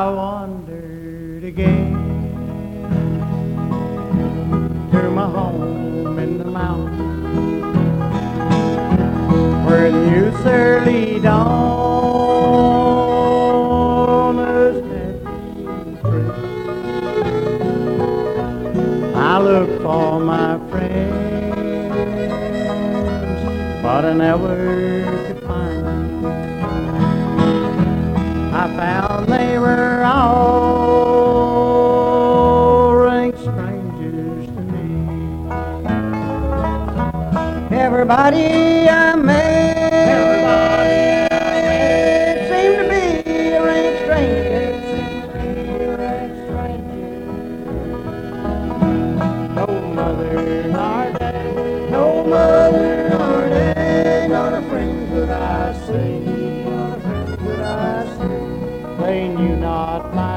wandered again to my home in the mountains, where the youth's early dawn is happy and free. I look for my friends, but I never could find them. I found they were all rank strangers to me. Everybody I met seemed to be a rank stranger. No mother nor dad, no mother nor dad, not a friend could I see, not a friend could I see. They knew not my